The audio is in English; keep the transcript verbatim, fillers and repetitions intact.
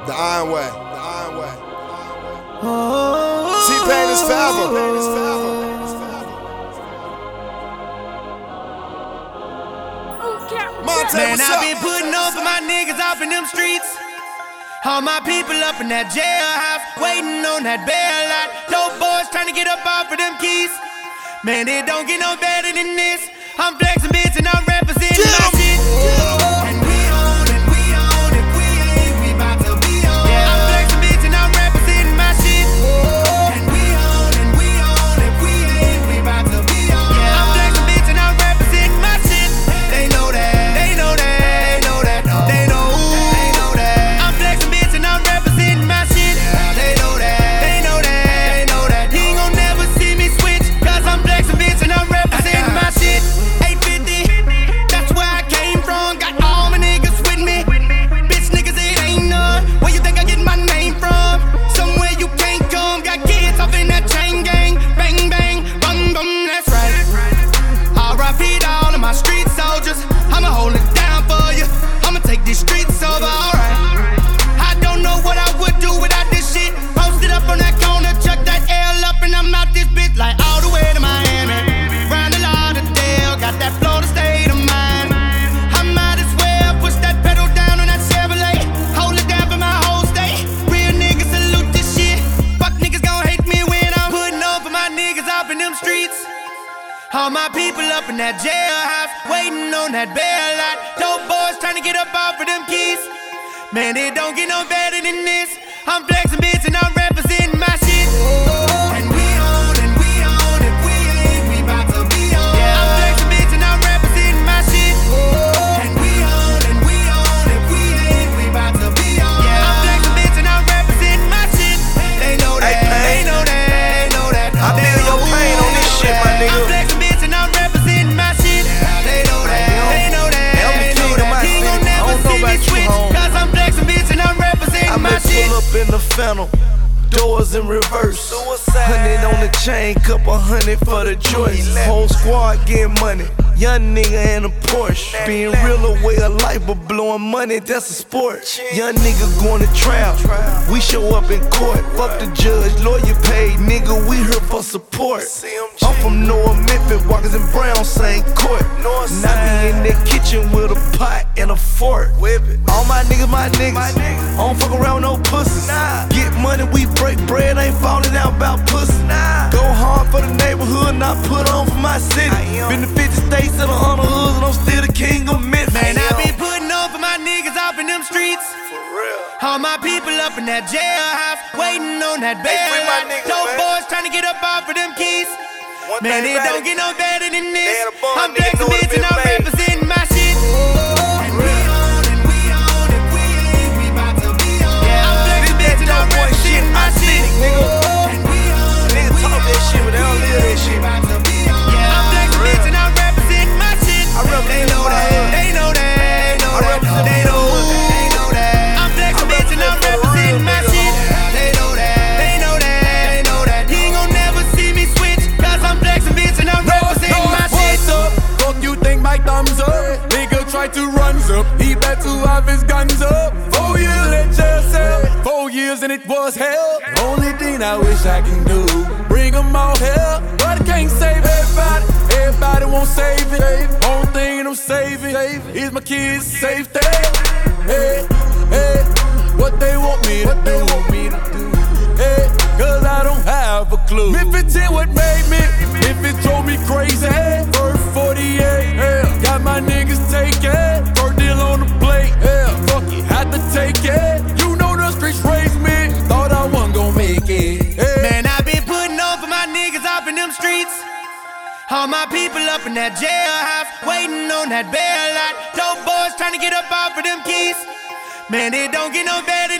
The Iron Way. The Iron Way. T-Pain is forever. Monte, Man, what's I up? been putting on for my niggas off in them streets. All my people up in that jailhouse, waiting on that bail out. Dope boys trying to get up off of them keys. Man, it don't get no better than this. I'm flexing bitch and I'm representing my shit. And we on it, we on it, we ain't, we bout to be on. Yeah, I'm flexing bitch and I'm representing my shit. And we on it, we on it, we ain't, we bout to be on. Yeah, I'm flexing bitch and I'm representing my shit. They know that, they know that, they know that, they know, they know that. I'm flexing bitch and I'm representing my shit. They know that, they know that, they know that. He ain't gon' never see me switch, cause I'm flexing bitch and I'm representing my shit. eight fifty, that's where I came from. Got all my niggas with me. Bitch niggas, it ain't none. Where you think I get my name from? Somewhere you can't come. Got kids off in that chain gang. Bang bang, bum bum, that's right. R I P to all of my street soldiers. I'ma hold it down for you. I'ma take these streets over, alright. I don't know what I would do without this shit. Posted up on that corner, chuck that L up, and I'm out this bitch like all the way to Miami. Round the Lauderdale, got that Florida state of mind. I might as well push that pedal down on that Chevrolet. Hold it down for my whole state. Real niggas salute this shit. Fuck niggas gon' hate me when I'm putting on for my niggas off in them streets. All my people up in that jailhouse, waiting on that bail out. Dope boys trying to get up off of them keys. Man, it don't get no better than this. I'm flexing bitch and I'm representing my shit. And we on it, we on it, we ain't, we bout to be on. Yeah, I'm flexing bitch and I'm representing my shit. And we on it, we on it, we ain't, we bout to be on. Yeah, I'm flexing bitch and I'm representing my shit. They know that, they know that, they know that. I feel your pain on this shit, my nigga. I'm flexing bitch and I'm representing my shit. They know that, they know that, they know that. He gon' never see me switch, cause I'm flexing bitch and I'm representing I my may shit. pull up in the Phantom, doors in reverse. Hundred on the chain, couple hundred for the joints. Whole squad getting money. Young nigga in a Porsche. Being real a way of life, but blowing money, that's a sport. Young nigga going to trial. We show up in court. Fuck the judge, lawyer paid. Nigga, we here for support. I'm from Noah, Memphis, Walkers and Brown, same court. And I be in that kitchen with a pot and a fork. All my niggas, my niggas. I don't fuck around with no pussies. Get money, we break bread, ain't falling out about pussy. Go hard for the neighborhood, not put on for my city. Been to fifty states and a hundred hoods, and I'm still the king of Memphis. Man, I be putting on for my niggas off in them streets. For real. All my people up in that jailhouse, waiting on that bail free my out. niggas, Dope man. boys trying to get up off of them keys. One Man, thing it about don't get no better than this. They had a bun, I'm nigga, flexing know it bitch and been I'm made. representing my shit. And we on it, we on it, we ain't, we bout to be on. Yeah, I'm flexing bitch and I'm representing my shit. And we on it, Niggas we talk that shit, but they don't live that on it, shit. we bout to be on. Yeah, I'm flexing bitch and I'm representing my shit. I represent They know my that, hood. they know that, they know I that, represent they my know, hood. they know that. I'm flexing I bitch and I'm represent for the representing real my niggas, shit. They know that, they know that, they know that. He ain't gon' never see me switch, cause I'm flexing bitch and I'm representing my shit. What's up? Fuck you think my thumbs up? Nigga try to runs up. He bet to have his guns up. Four years in jail cell. Four years and it was hell. The only thing I wish I can do, bring them all hell. But I can't save everybody. Everybody won't save it. Only thing I'm saving is my kids' safety. Hey, hey, what they want me to what do. They want me to do. Hey, cause I don't have a clue. If it's in what made me, if it drove me crazy. First forty-eight, yeah. Got my niggas taken. First deal on the plate, yeah. Fuck it, had to take it. You know the streets raised me. Thought I wasn't gon' make it. Yeah. Man, I been putting on for my niggas off in them streets. All my people up in that jailhouse, waiting on that bail out. Dope boys trying to get up off of them keys. Man, it don't get no better